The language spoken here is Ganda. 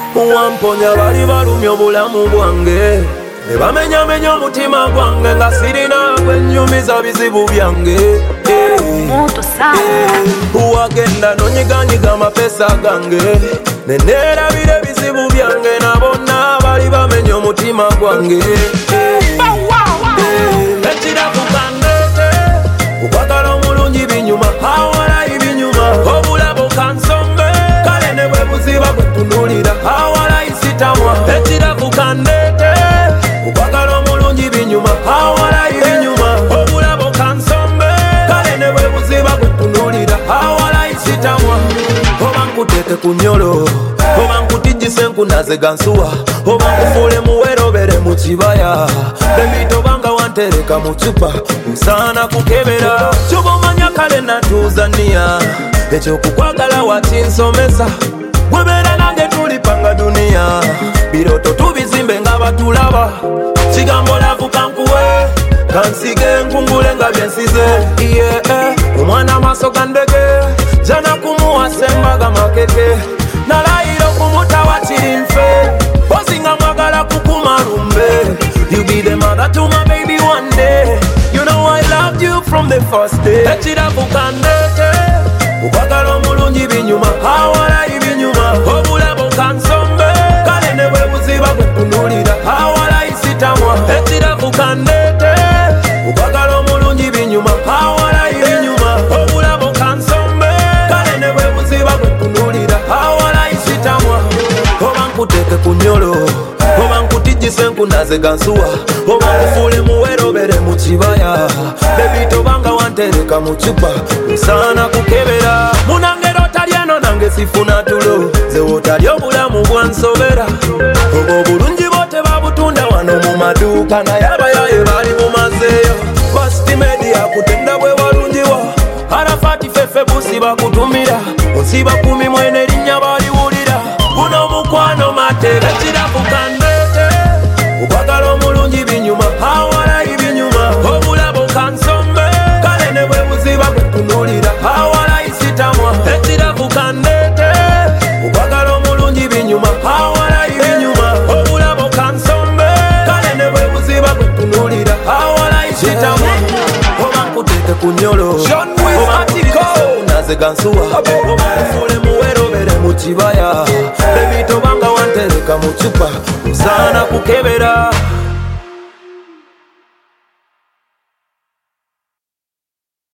Wamponya bali balumya obulamu bwange ne bamenyamenya omutima gwange nga sirina gwennyumiza bizibu byange. Wagenda nonyiganyiga amapesa gange ne neerabira ebizibu byange nabonna bali bamenya omutima gwange. Ekiravu kandeete okwagala omulungi binyuma awalayi binyuma obulabo kansombe kale ne bwe buziba bwe tunulira awalayi sitamwa. Ekiravu kandeete okwagala omulungi binyuma awalayi binyuma obulabo kansombe kale ne bwe buziba bwe tunulira awalayi sitamwa. Oba nkuteeke ku nyolo oba nkutijjise nkunaze gansuwa oba nkufuule muwerobere mu kibaya bembitobanga wantereka mu cupa nsaana kukebera kyuba omanya kale natuzania ekyokukwagala wakinsomesa gwebeera nange tulipanga duniya biroto tubizimbe nga batulaba kigambo lavuka nkuwe kansige nkungule nga byensize omwana amaaso gandege jana kumuwasa embaga makeke nalayira okumutawa kirinfe osinga mwagala kukumalumbe. You be the mother to my baby one day. You know I loved you from the first day. Ekiravu kandeete okwagala omulungi binyuma awalayi binyuma obulabo kansombe kale ne bwe buziba bwe tunulira awalayi sitamwa. Ekiravu kandeete okwagala omulungi binyuma awalayi binyuma obulabo kansombe kale ne bwe buziba bwe tunulira awalayi sitamwa. Oba nkuteeke ku nyolo oba nkutijjise nkunaze gansuwa oba nkufuule muwerobere mu kibaya bebitobanga wantereka mu cupa nsaana kukebera. Munangero otali eno nange sifuna tulo ze wotali obulamu bwansobera oba obulungi bote babutunda wano mu maduuka naye abayaye bali bumazeeyo. Basti media kutenda bwe walungiwa Arafati fefe busi bakutumira onsiba kumi mwene linnya baliwulira guno mukwano mateeka. Ekiravu kandeete okwagala omulungi binyuma awalayi binyuma obulabo kansombe kale ne bwe buziba bwe tunulira awalayi sitamwa. Ekiravu kandeete okwagala omulungi binyuma awalayi binyuma obulabo kansombe kale ne bwe buziba bwe tunulira awalayi sitamwa. Oba nkuteeke ku nyolo oba naze gansuwa oba nkufuule muwerobere mu kibaya bebitobanga wantereka mu cupa nsaana kukebera.